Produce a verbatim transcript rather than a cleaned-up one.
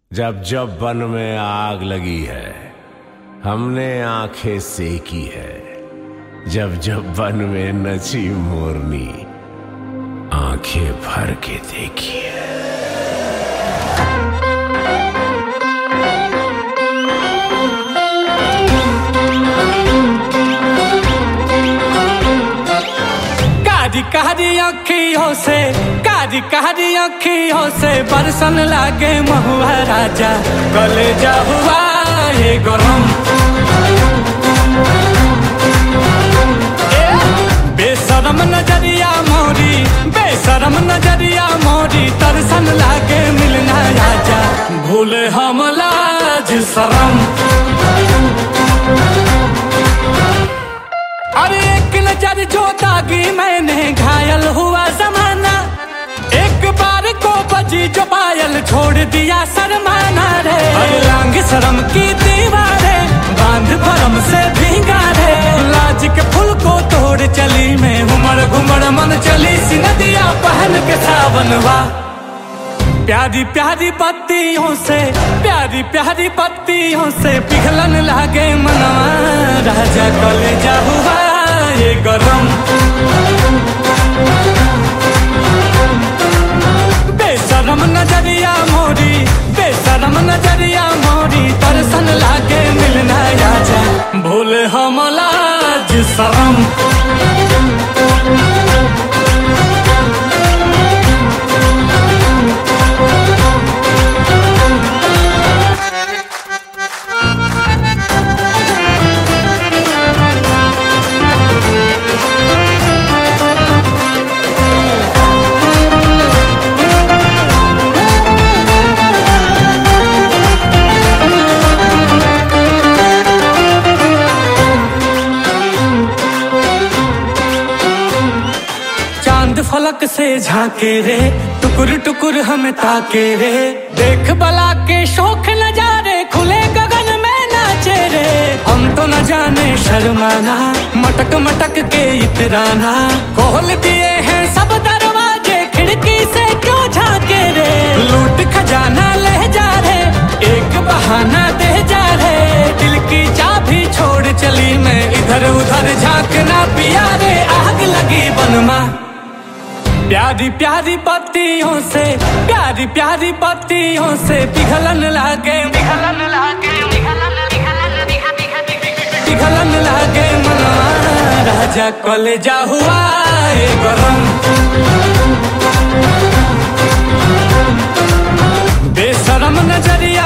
जब जब वन में आग लगी है हमने आंखें सेकी है। जब जब वन में नची मोरनी आंखें भर के देखी है। कारी कारी अखियों से कारी कारी अखियों से बरसन लागे महुआ राजा कलेजा हुआ ये गरम। बेशरम नजरिया मोरी बेशरम नजरिया मोरी तरसन लागे मिलना राजा भूले हम लाज शरम। अरे एक नजर जो दागी मैंने घायल हुआ जमाना। एक बार को बजी जो पायल छोड़ दिया शर्माना रे। अरे लांग शर्म की दीवारें बांध भरम से भीगा रे। लाज के फूल को तोड़ चली मैं घुमड़ घुमड़ मन चली सी नदिया पहन के सावनवा। प्यारी प्यारी पत्तियों से प्यारी प्यारी पत्तियों से पिघलन लागे मनवा राजा कलेजा हुआ ये गरम। बेशरम नजरिया मोरी बेशरम नजरिया मोरी तरसन लागे मिलना राजा भूले हम लाज शरम। फलक से झांके रे टुकुर टुकुर हमें ताके रे। देख बला के शौक नजारे खुले गगन में नाचे रे। हम तो न जाने शर्माना मटक मटक के इतराना। खोल दिए हैं सब दरवाजे खिड़की से क्यों झांके रे। लूट खजाना ले जा रे एक बहाना दे जा रे। दिल की चाबी छोड़ चली मैं इधर उधर झांकना पिया रे। आग लगी बनमा प्यारी प्यारी पत्तियों से प्यारी प्यारी पत्तियों से पिघलन लागे पिघलन लागे पिघलन लागे मनवा राजा कलेजा हुआ ये गरम। बेशरम नजरिया